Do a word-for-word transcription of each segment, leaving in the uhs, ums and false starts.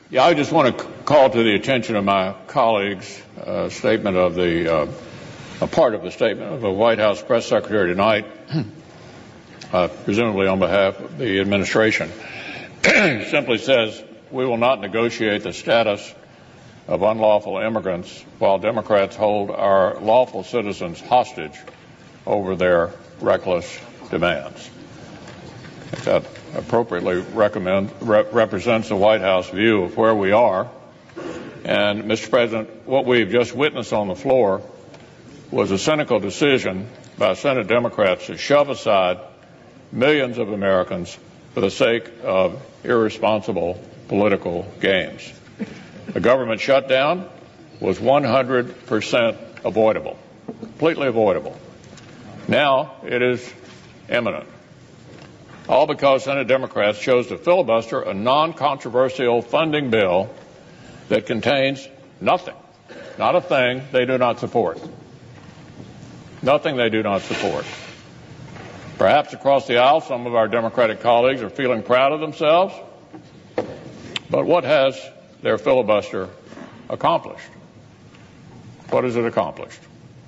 Yeah, I just want to call to the attention of my colleagues a statement of the, uh, a part of the statement of a White House press secretary tonight, uh, presumably on behalf of the administration. Simply says, we will not negotiate the status of unlawful immigrants while Democrats hold our lawful citizens hostage over their reckless demands. That appropriately recommend, rep, represents the White House view of where we are. And, Mister President, what we've just witnessed on the floor was a cynical decision by Senate Democrats to shove aside millions of Americans for the sake of irresponsible political gains. The government shutdown was one hundred percent avoidable, completely avoidable. Now it is imminent. All because Senate Democrats chose to filibuster a non-controversial funding bill that contains nothing, not a thing they do not support. Nothing they do not support. Perhaps across the aisle, some of our Democratic colleagues are feeling proud of themselves. But what has their filibuster accomplished? What has it accomplished?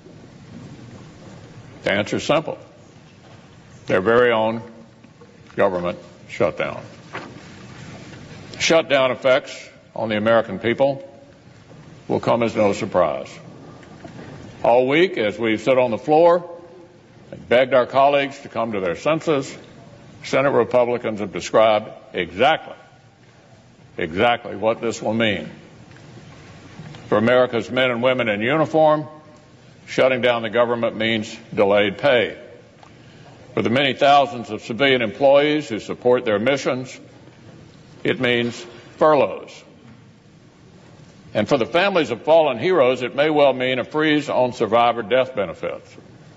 The answer is simple. Their very own government shutdown. Shutdown effects on the American people will come as no surprise. All week, as we've stood on the floor and begged our colleagues to come to their senses, Senate Republicans have described exactly, exactly what this will mean. For America's men and women in uniform, shutting down the government means delayed pay. For the many thousands of civilian employees who support their missions, it means furloughs. And for the families of fallen heroes, it may well mean a freeze on survivor death benefits.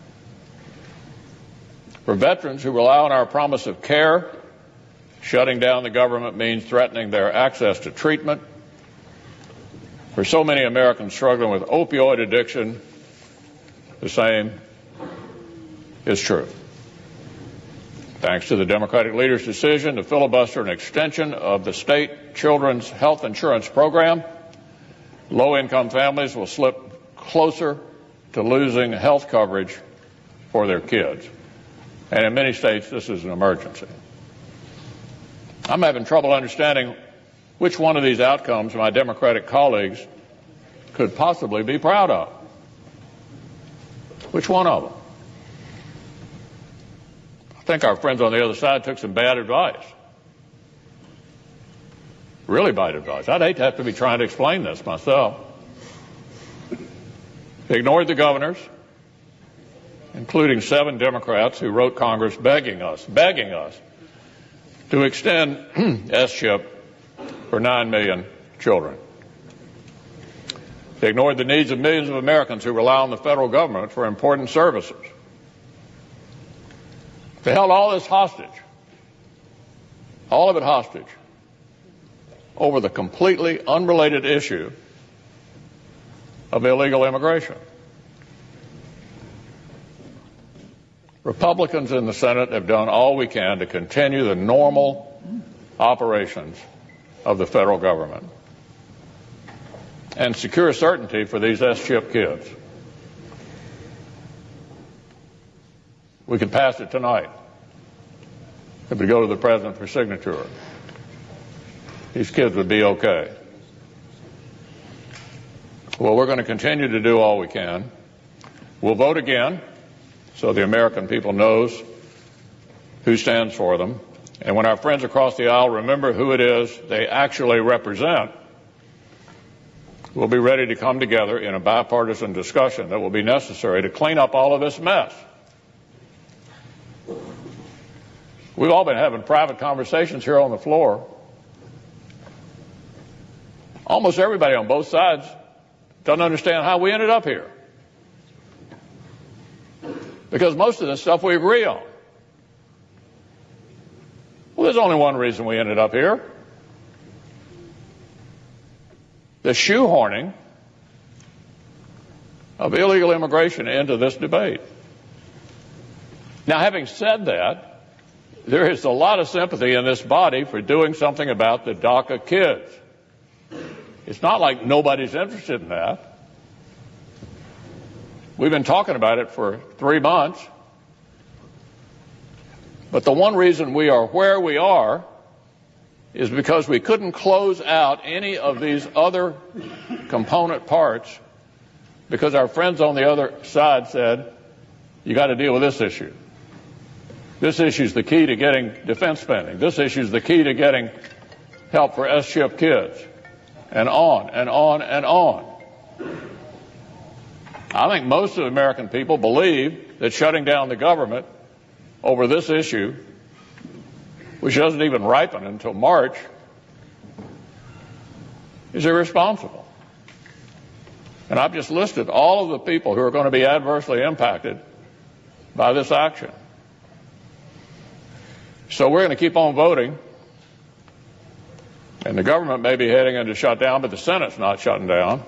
For veterans who rely on our promise of care, shutting down the government means threatening their access to treatment. For so many Americans struggling with opioid addiction, the same is true. Thanks to the Democratic leader's decision to filibuster an extension of the state children's health insurance program, low-income families will slip closer to losing health coverage for their kids. And in many states, this is an emergency. I'm having trouble understanding which one of these outcomes my Democratic colleagues could possibly be proud of. Which one of them? I think our friends on the other side took some bad advice. Really bad advice. I'd hate to have to be trying to explain this myself. They ignored the governors, including seven Democrats who wrote Congress begging us, begging us to extend S chip for nine million children. They ignored the needs of millions of Americans who rely on the federal government for important services. They held all this hostage, all of it hostage, over the completely unrelated issue of illegal immigration. Republicans in the Senate have done all we can to continue the normal operations of the federal government and secure certainty for these S chip kids. We could pass it tonight if we go to the president for signature. These kids would be okay. Well, we're going to continue to do all we can. We'll vote again so the American people knows who stands for them. And when our friends across the aisle remember who it is they actually represent, we'll be ready to come together in a bipartisan discussion that will be necessary to clean up all of this mess. We've all been having private conversations here on the floor. Almost everybody on both sides doesn't understand how we ended up here. Because most of this stuff we agree on. Well, there's only one reason we ended up here. The shoehorning of illegal immigration into this debate. Now, having said that, there is a lot of sympathy in this body for doing something about the DACA kids. It's not like nobody's interested in that. We've been talking about it for three months. But the one reason we are where we are is because we couldn't close out any of these other component parts because our friends on the other side said, you got to deal with this issue. This issue is the key to getting defense spending. This issue is the key to getting help for S-chip kids, and on and on and on. I think most of the American people believe that shutting down the government over this issue, which doesn't even ripen until March, is irresponsible. And I've just listed all of the people who are going to be adversely impacted by this action. So we're going to keep on voting, and the government may be heading into shutdown, but the Senate's not shutting down.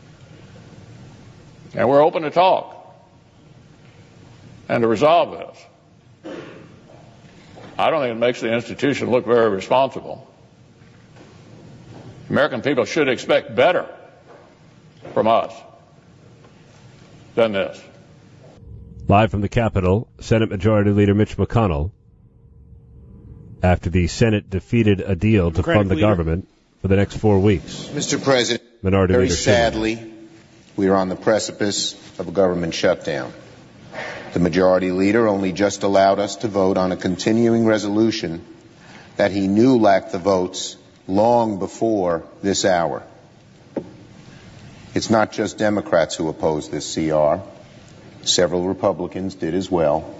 And we're open to talk and to resolve this. I don't think it makes the institution look very responsible. American people should expect better from us than this. Live from the Capitol, Senate Majority Leader Mitch McConnell, after the Senate defeated a deal to Democratic fund the leader. government for the next four weeks. Mister President, Minority very Leader sadly, Schumer. we are on the precipice of a government shutdown. The Majority Leader only just allowed us to vote on a continuing resolution that he knew lacked the votes long before this hour. It's not just Democrats who oppose this C R. Several Republicans did as well.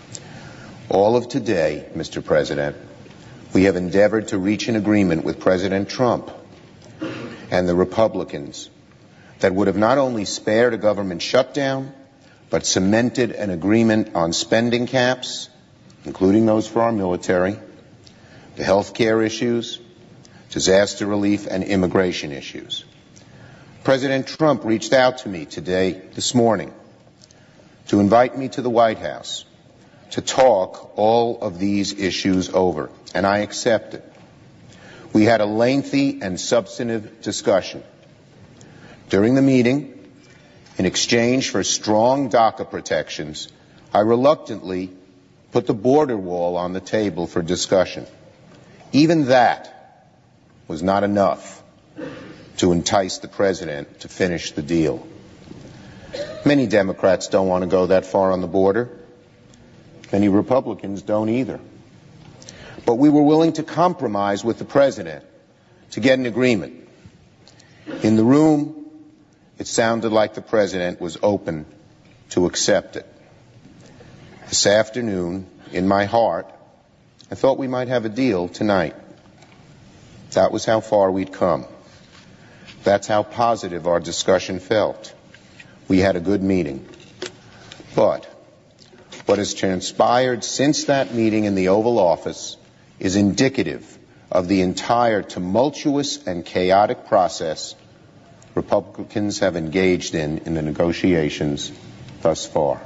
All of today, Mister President, we have endeavored to reach an agreement with President Trump and the Republicans that would have not only spared a government shutdown, but cemented an agreement on spending caps, including those for our military, the health care issues, disaster relief, and immigration issues. President Trump reached out to me today, this morning, to invite me to the White House to talk all of these issues over, and I accepted. We had a lengthy and substantive discussion. During the meeting, in exchange for strong DACA protections, I reluctantly put the border wall on the table for discussion. Even that was not enough to entice the president to finish the deal. Many Democrats don't want to go that far on the border. Many Republicans don't either. But we were willing to compromise with the president to get an agreement. In the room, it sounded like the president was open to accept it. This afternoon, in my heart, I thought we might have a deal tonight. That was how far we'd come. That's how positive our discussion felt. We had a good meeting. But what has transpired since that meeting in the Oval Office is indicative of the entire tumultuous and chaotic process Republicans have engaged in in the negotiations thus far.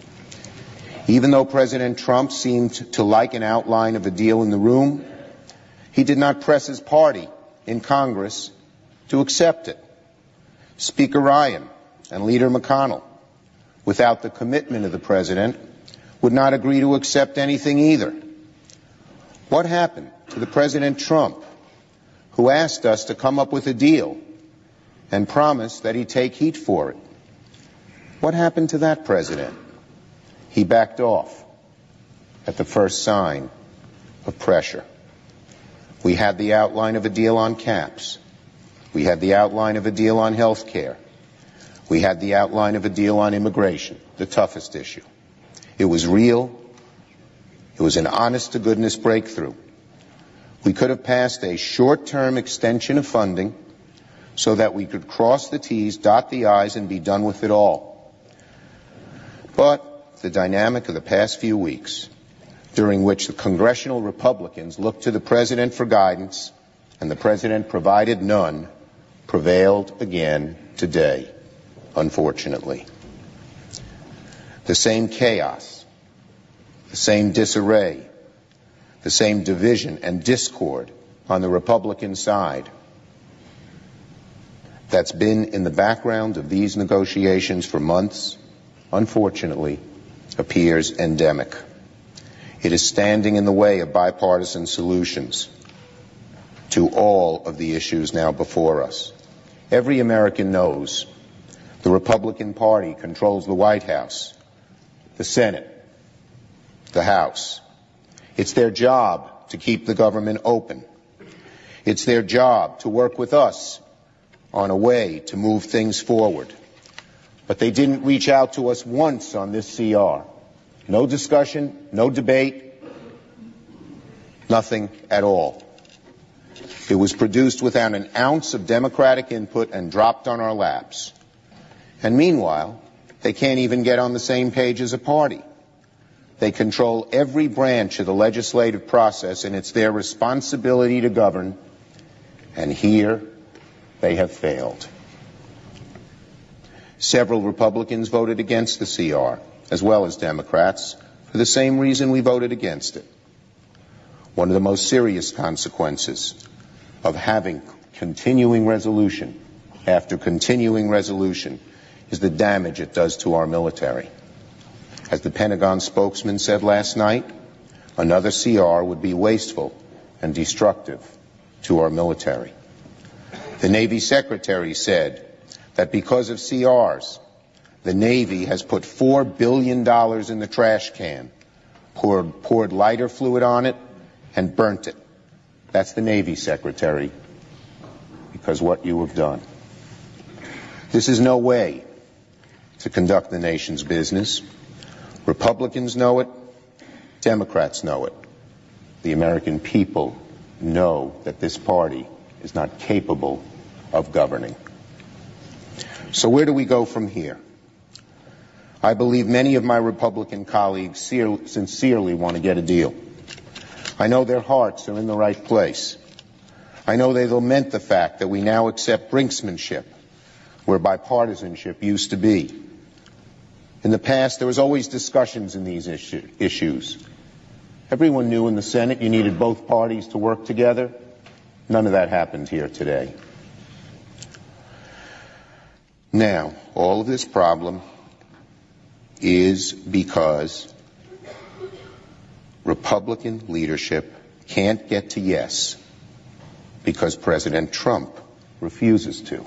Even though President Trump seemed to like an outline of a deal in the room, he did not press his party in Congress to accept it. Speaker Ryan and Leader McConnell, without the commitment of the president, would not agree to accept anything either. What happened to the President Trump, who asked us to come up with a deal and promised that he'd take heat for it? What happened to that president? He backed off at the first sign of pressure. We had the outline of a deal on caps. We had the outline of a deal on health care. We had the outline of a deal on immigration, the toughest issue. It was real. It was an honest-to-goodness breakthrough. We could have passed a short-term extension of funding so that we could cross the T's, dot the I's, and be done with it all. But the dynamic of the past few weeks, during which the congressional Republicans looked to the president for guidance and the president provided none, prevailed again today, unfortunately. The same chaos, the same disarray, the same division and discord on the Republican side that's been in the background of these negotiations for months, unfortunately, appears endemic. It is standing in the way of bipartisan solutions to all of the issues now before us. Every American knows the Republican Party controls the White House, the Senate, the House. It's their job to keep the government open. It's their job to work with us on a way to move things forward. But they didn't reach out to us once on this C R. No discussion, no debate, nothing at all. It was produced without an ounce of Democratic input and dropped on our laps. And meanwhile, they can't even get on the same page as a party. They control every branch of the legislative process, and it's their responsibility to govern. And here, they have failed. Several Republicans voted against the C R, as well as Democrats, for the same reason we voted against it. One of the most serious consequences of having continuing resolution after continuing resolution is the damage it does to our military. As the Pentagon spokesman said last night, another C R would be wasteful and destructive to our military. The Navy Secretary said that because of C Rs, the Navy has put four billion dollars in the trash can, poured, poured lighter fluid on it, and burnt it. That's the Navy Secretary, because what you have done. This is no way to conduct the nation's business. Republicans know it. Democrats know it. The American people know that this party is not capable of governing. So where do we go from here? I believe many of my Republican colleagues sincerely want to get a deal. I know their hearts are in the right place. I know they lament the fact that we now accept brinksmanship where bipartisanship used to be. In the past, there was always discussions in these issue, issues. Everyone knew in the Senate you needed both parties to work together. None of that happened here today. Now, all of this problem is because Republican leadership can't get to yes because President Trump refuses to.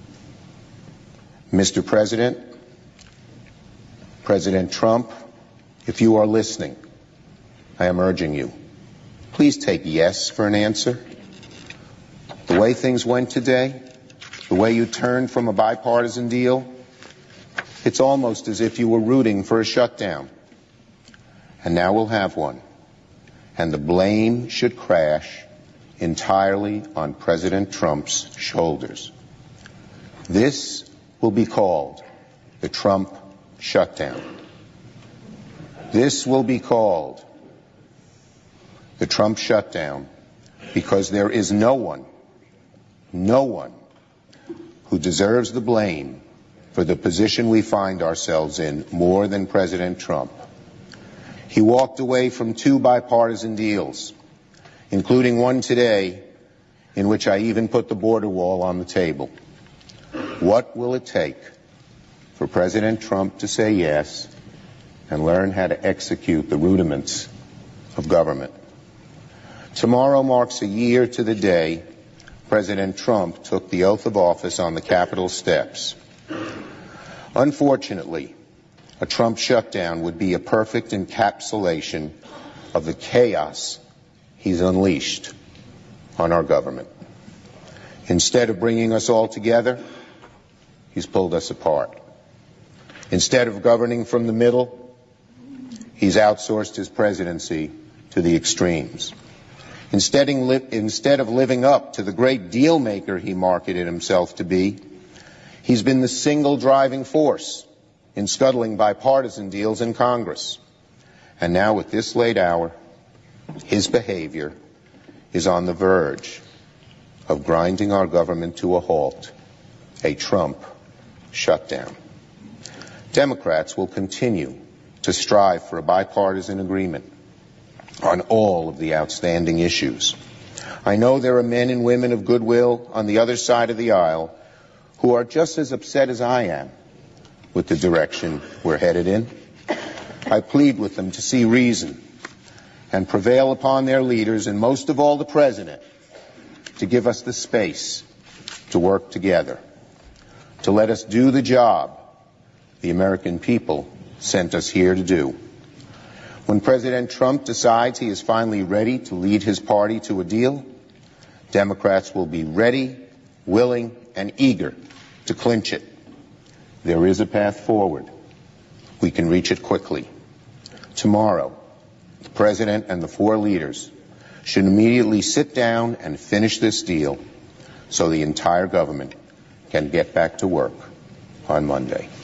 Mister President, President Trump, if you are listening, I am urging you, please take yes for an answer. The way things went today, the way you turned from a bipartisan deal, it's almost as if you were rooting for a shutdown. And now we'll have one. And the blame should crash entirely on President Trump's shoulders. This will be called the Trump shutdown. This will be called the Trump shutdown because there is no one, no one who deserves the blame for the position we find ourselves in more than President Trump. He walked away from two bipartisan deals, including one today in which I even put the border wall on the table. What will it take for President Trump to say yes and learn how to execute the rudiments of government? Tomorrow marks a year to the day President Trump took the oath of office on the Capitol steps. Unfortunately, a Trump shutdown would be a perfect encapsulation of the chaos he's unleashed on our government. Instead of bringing us all together, he's pulled us apart. Instead of governing from the middle, he's outsourced his presidency to the extremes. Instead, instead of living up to the great deal maker he marketed himself to be, he's been the single driving force in scuttling bipartisan deals in Congress. And now at this late hour, his behavior is on the verge of grinding our government to a halt, a Trump shutdown. Democrats will continue to strive for a bipartisan agreement on all of the outstanding issues. I know there are men and women of goodwill on the other side of the aisle who are just as upset as I am with the direction we're headed in. I plead with them to see reason and prevail upon their leaders, and most of all the President, to give us the space to work together, to let us do the job the American people sent us here to do. When President Trump decides he is finally ready to lead his party to a deal, Democrats will be ready, willing, and eager to clinch it. There is a path forward. We can reach it quickly. Tomorrow, the President and the four leaders should immediately sit down and finish this deal so the entire government can get back to work on Monday.